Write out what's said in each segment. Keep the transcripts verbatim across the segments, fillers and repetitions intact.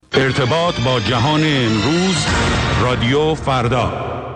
ارتباط با جهان امروز، رادیو فردا.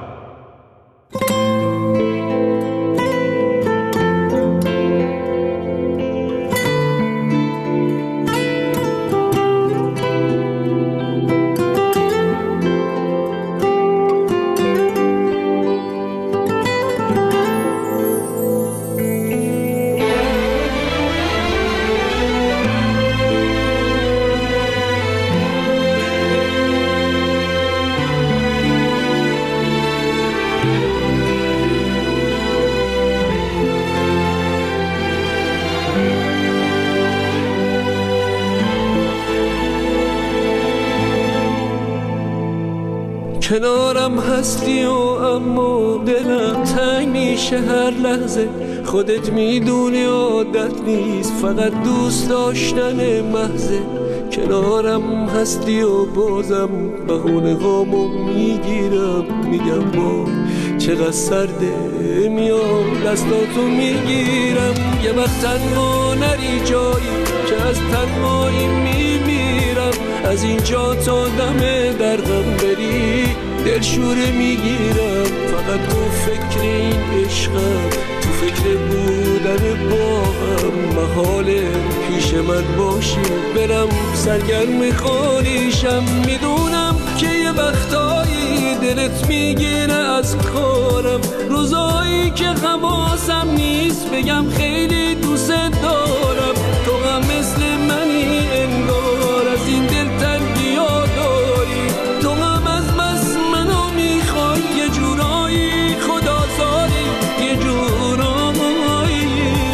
کنارم هستی و اما دلم تنگ میشه هر لحظه. خودت میدونی عادت نیست، فقط دوست داشتن محضه. کنارم هستی و بازم بهونه هامو میگیرم، میگم با چقدر سرده، میام دستاتو میگیرم. یه وقت تنها نری جایی که از تنهایی میمیرم. از اینجا تا دم درغم بری دلشوره میگیرم. فقط تو فکر این عشقم، تو فکر بودن با هم. محاله پیش من باشی برم سرگرم خالیشم. میدونم که یه وقتایی دلت میگیره از کارم، روزایی که حواسم نیست بگم خیلی دوست دارم. تو هم مثل منی انگار، از این دل تنگی ها داری. تو هم از بس منو میخوای، یه جورایی خدازاری، یه جورایی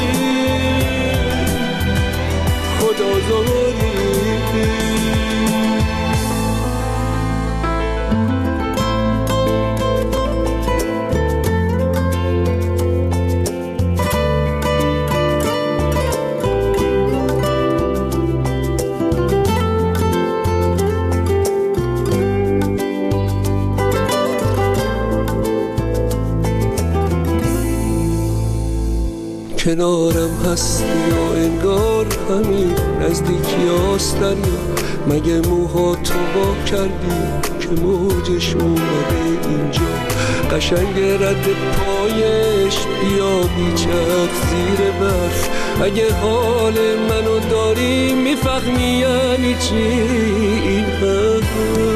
خدازاری. کنارم هستی و انگار همین نزدیکی هستن. مگه موها تو با کردی که موجش اومده اینجا. قشنگ رد پایش بیا بیچک زیر برف. اگه حال منو داری میفهمی یعنی چی این حرف.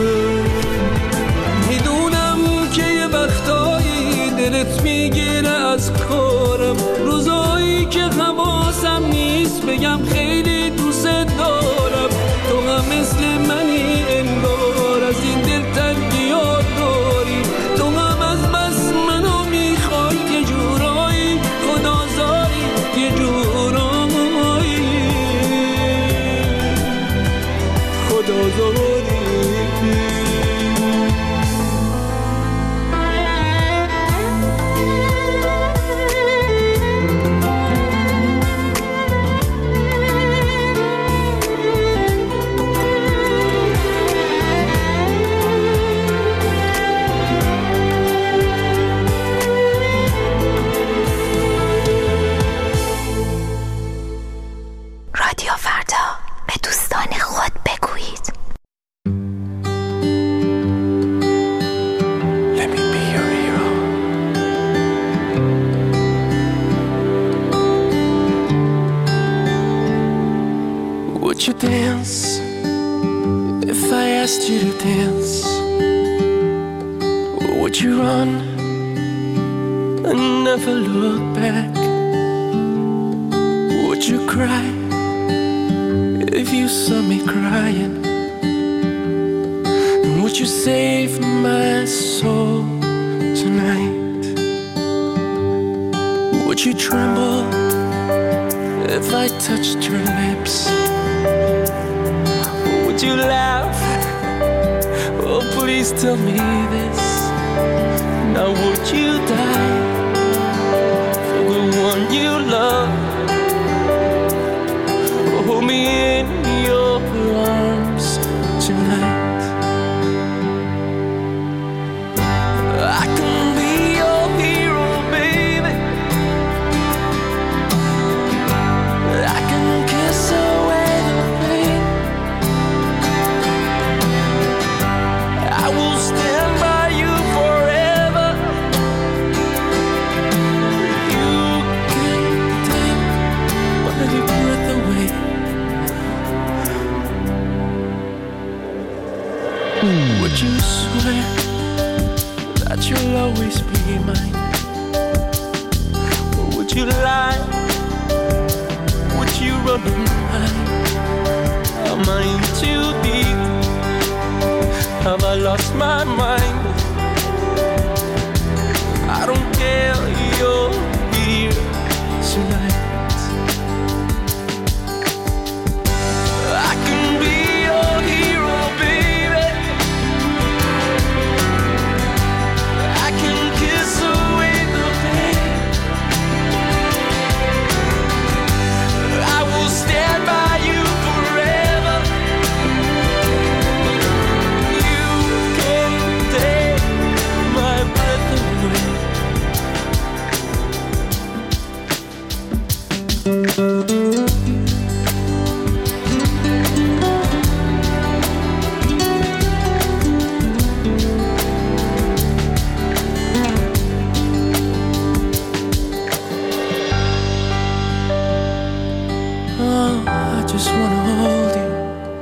میدونم که یه وقتایی دلت میگیره از کارم، روزایی که حواسم نیست بگم خیلی دوست دارم. تو هم مثل منی انگار، از این دل تنگی ها داری. تو هم از بس منو میخوای، یه جورایی خدازاری، یه جورایی خدازاری. Would you dance if I asked you to dance? Or would you run and never look back? Would you cry if you saw me crying? And would you save my soul tonight? Would you tremble if I touched your lips? Would you laugh? Oh, please tell me this. Now would you die for the one you love? Hold me in your arms tonight. I can be your hero, baby. I can kiss away the pain. Would you swear that you'll always be mine? Or would you lie? Would you run and hide? Am I in too deep? Have I lost my mind? I don't care, you're here tonight. I can be your hero, baby. I can kiss away the pain. I will stand by you forever. You can take my breath away. Oh, I just wanna hold you.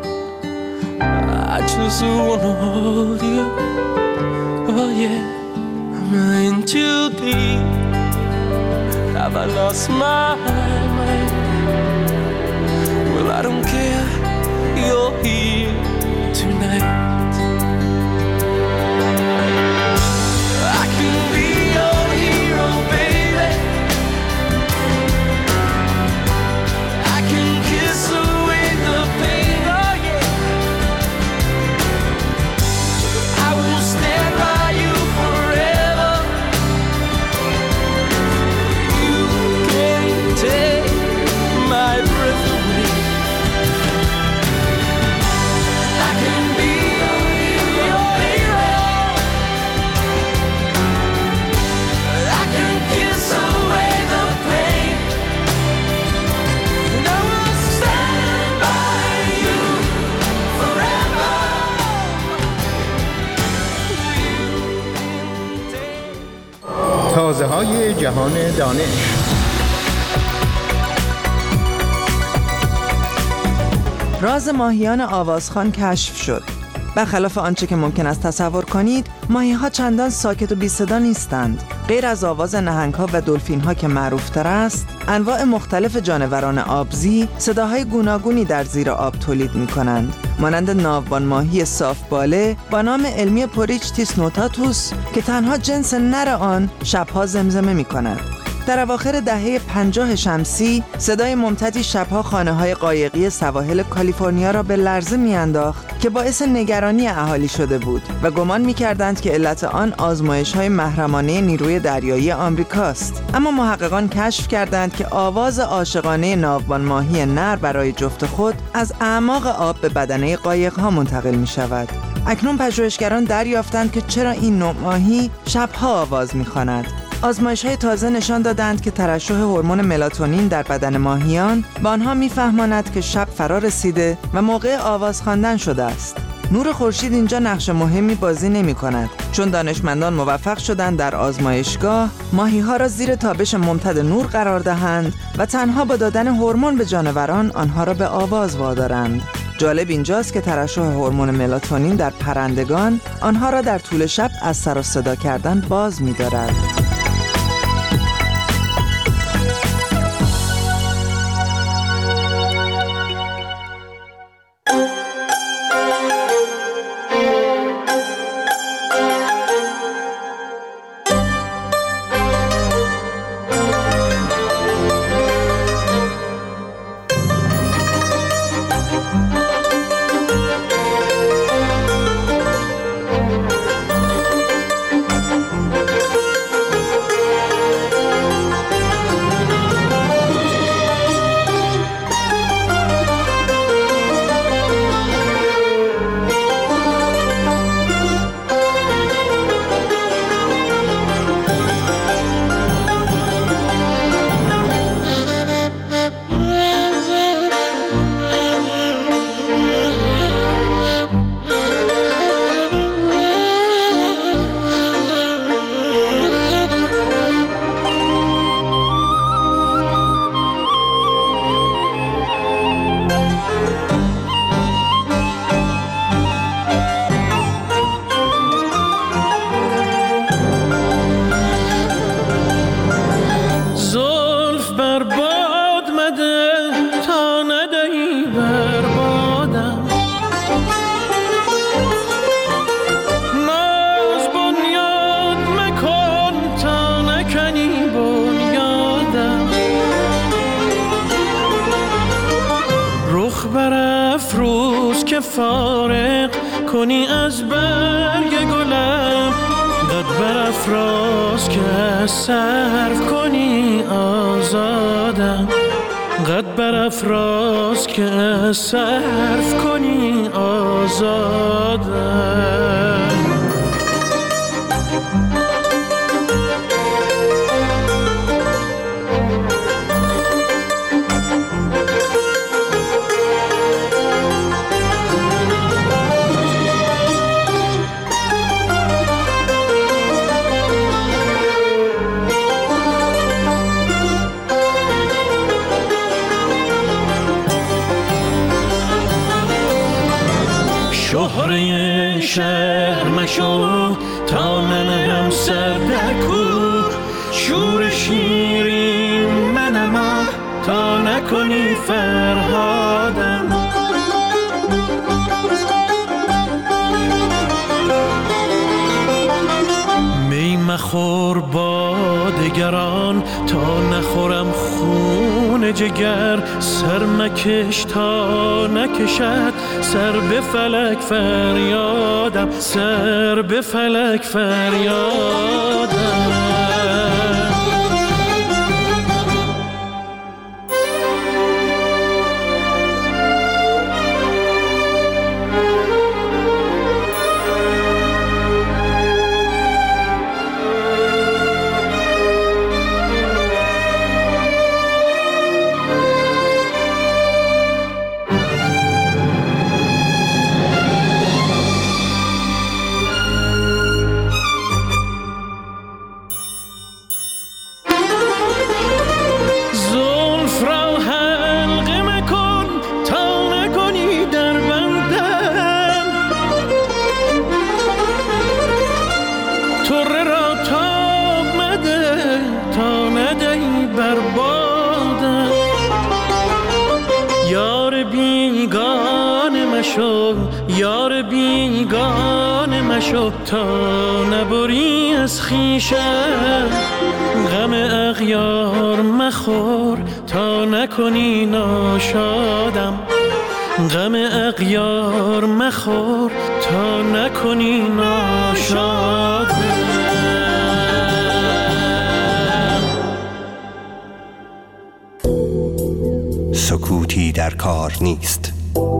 I just wanna hold you. Oh yeah, am I in too deep? Have I lost my mind? Well, I don't care, you're here tonight. I can be your hero, baby. I can kiss away the pain, oh yeah. I will stand by you forever. You can take my breath away. I can be your hero. I can kiss away the pain. And I will stand by you forever. تازه های جهان دانش. راز ماهیان آوازخوان کشف شد. برخلاف آنچه که ممکن است تصور کنید، ماهی‌ها چندان ساکت و بی صدا نیستند. غیر از آواز نهنگ‌ها و دلفین‌ها که معروف‌تر است، انواع مختلف جانوران آبزی صداهای گوناگونی در زیر آب تولید می‌کنند، مانند ناوبان ماهی صاف‌باله با نام علمی پوریچتیس نوتاتوس که تنها جنس نر آن شب‌ها زمزمه می‌کند. در اواخر دهه پنجاه شمسی صدای ممتدی شبها خانه‌های قایقی سواحل کالیفرنیا را به لرزه می‌انداخت که باعث نگرانی اهالی شده بود و گمان می‌کردند که علت آن آزمایش‌های محرمانه نیروی دریایی آمریکاست. اما محققان کشف کردند که آواز عاشقانه ناوبان ماهی نر برای جفت خود از اعماق آب به بدنه قایق‌ها منتقل می‌شود. اکنون پژوهشگران دریافتند که چرا این نوع ماهی شبها آواز می‌خواند. آزمایش‌های تازه نشان دادند که ترشح هورمون ملاتونین در بدن ماهیان به آنها می‌فهماند که شب فرا رسیده و موقع آواز خواندن شده است. نور خورشید اینجا نقش مهمی بازی نمی‌کند، چون دانشمندان موفق شدند در آزمایشگاه ماهی‌ها را زیر تابش ممتد نور قرار دهند و تنها با دادن هورمون به جانوران آنها را به آواز وادارند. جالب اینجاست که ترشح هورمون ملاتونین در پرندگان آنها را در طول شب از سر و صدا کردن باز می‌دارد. فارغ کنی از برگ گلم، قد برافراز که صرف کنی آزادم، قد برافراز که صرف کنی آزادم. شهره شهر مشو تا ننهم سر در کوه، شور شیرین منم تا نکنی فرهادم. می مخور با دگران تا نخورم خون جگر، سر مکش تا نکشد سر به فلک فریادم، سر به فلک فریادم. یار بیگانه مشو تا نبری از خویشم، غم اغیار مخور تا نکنی ناشادم، غم اغیار مخور تا نکنی ناشادم. سکوتی در کار نیست.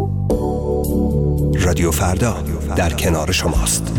رادیو فردا در کنار شماست.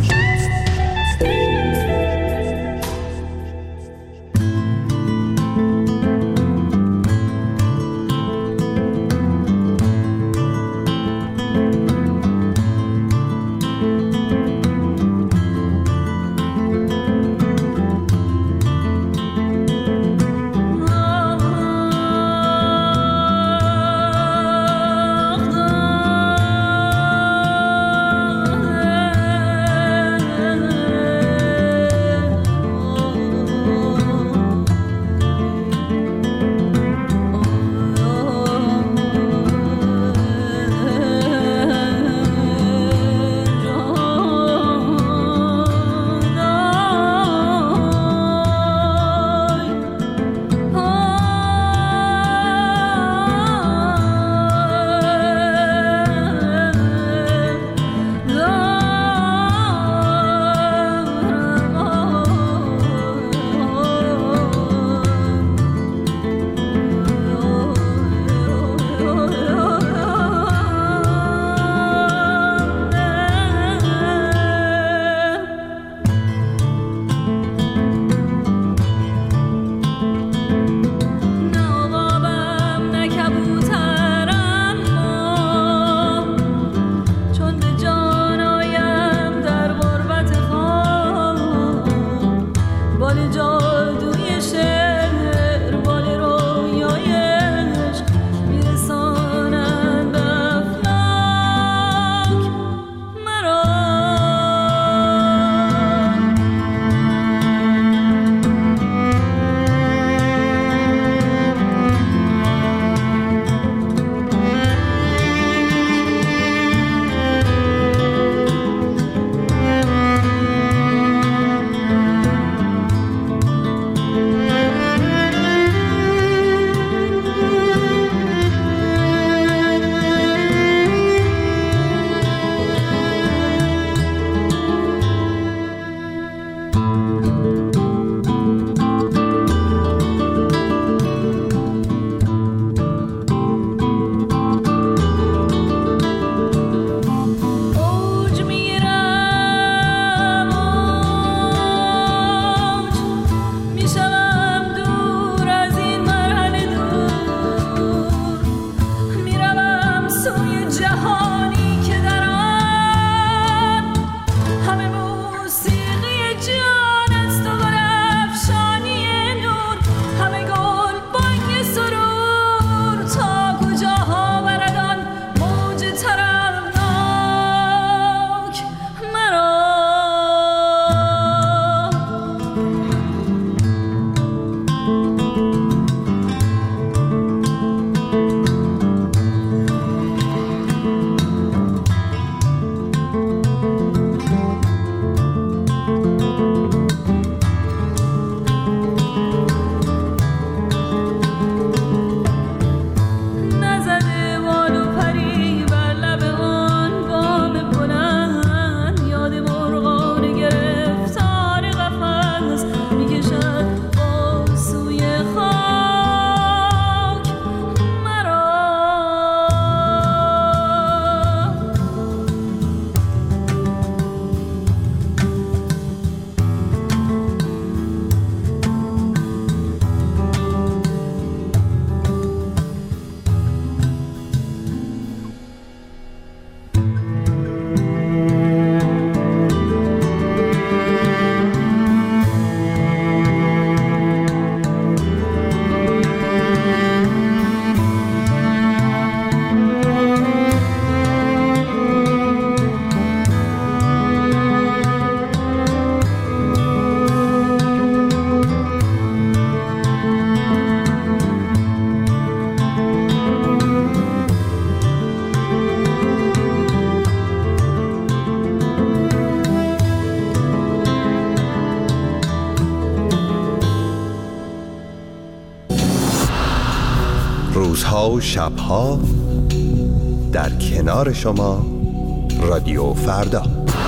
روزها و شبها در کنار شما رادیو فردا.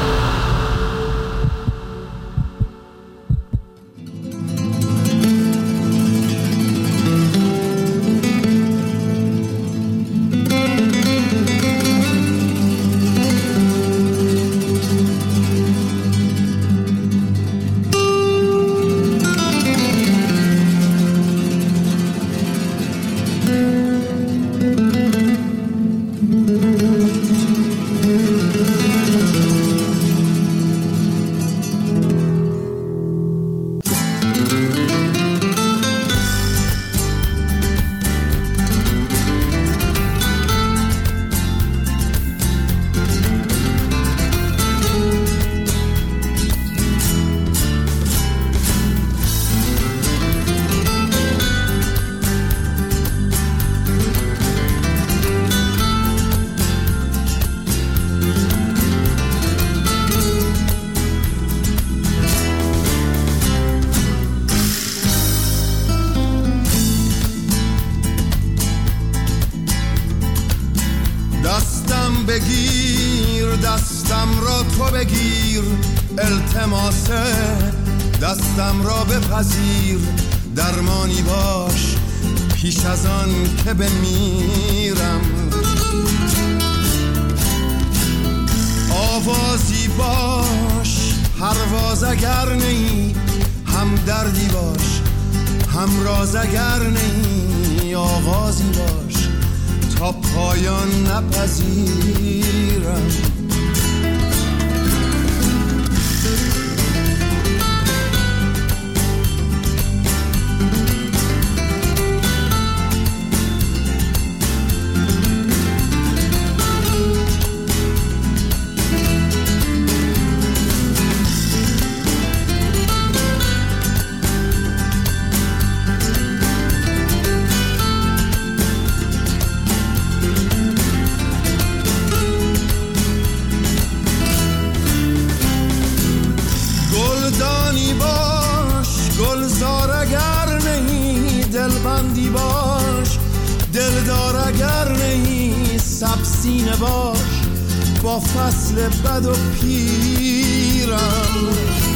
بگیر دستم را تو بگیر، التماسه دستم را بپذیر، درمانی باش پیش از آن که بمیرم، آوازی باش پرواز اگر نی، هم دردی باش هم راز اگر نی، آغازی باش تا پایان نپذیرم. دلبندی باش دلدار اگر نهی، سبسینه باش با فصل بد و پیرم،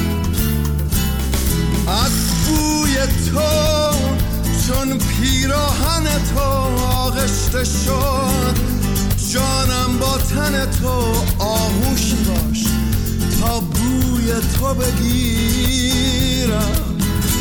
از بوی تو چون پیراهن تو آغشته شد، جانم با تن تو آغوشی باش تا بوی تو بگیرم.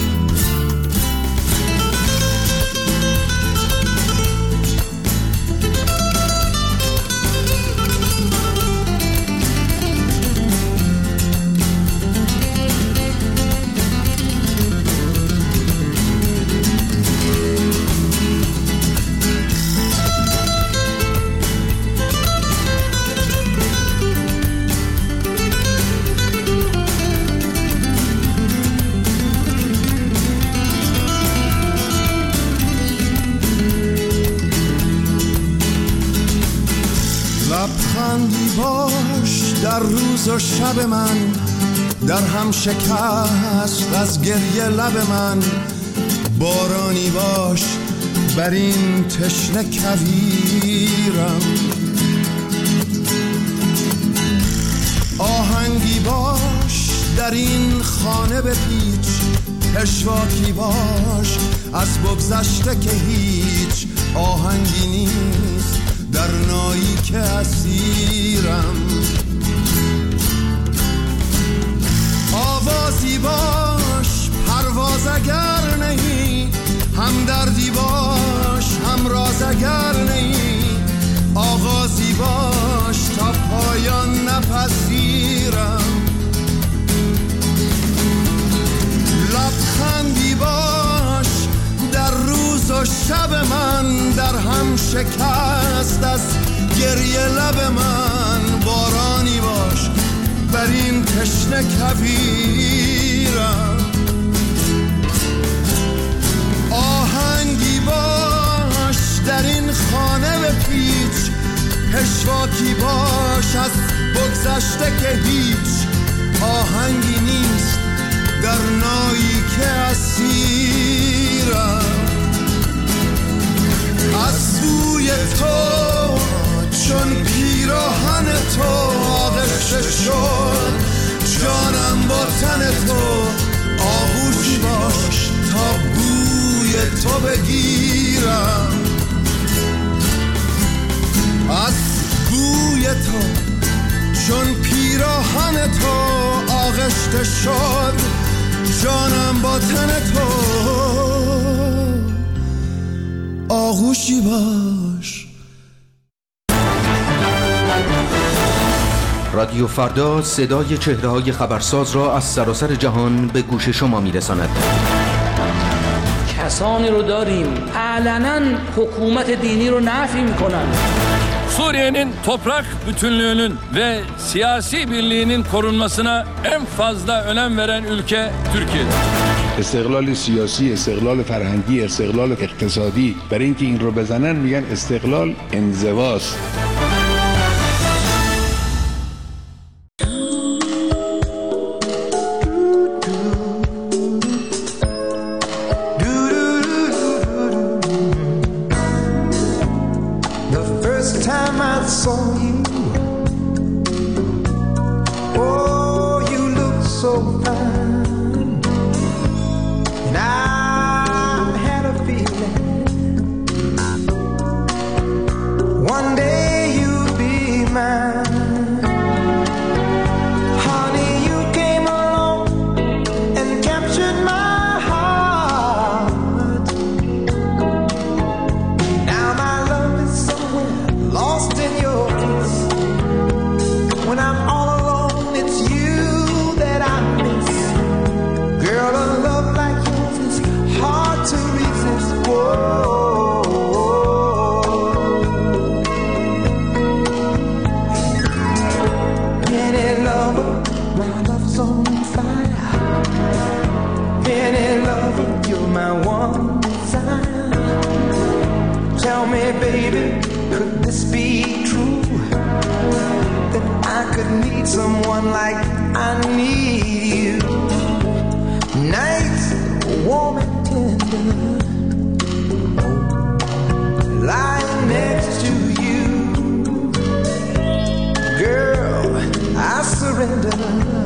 لبخندی باش در روز و شب من، در هم شکست از گریه لب من، بارانی باش بر این تشنه کویرم، آهنگی باش در این خانه بپیچ، پشواکی باش از بگذشته که هیچ آهنگی نیست در نایی که اسیرم، آوازی باش پرواز اگر نهی، هم دردی باش هم راز اگر نهی، آغازی باش تا پایان نپذیرم، لبخندی باش در روز و شب من، در هم شکست از گریه لب من، بارانی باش بر این تشنه کویرم، آهنگی باش در این خانه بپیچ، پشواکی باش از بگذشته که هیچ آهنگی نیست در نایی که اسیرم، از تو چون پیراهن تو آغشته شد، جانم با تن تو آغوش باش تا بوی تو بگیرم. از بوی تو چون پیراهن تو آغشته شد، جانم با تن تو آغوشی باش. رادیو فردا صدای چهره‌های خبرساز را از سراسر جهان به گوش شما می‌رساند. کسانی رو داریم علنا حکومت dini رو نفی می‌کنن. Suriye'nin toprak bütünlüğünün ve siyasi birliğinin korunmasına en fazla önem veren ülke Türkiye'dir. استقلال سیاسی، استقلال فرهنگی، استقلال اقتصادی، برای اینکه این رو بزنن میگن استقلال انزواست. Surrender.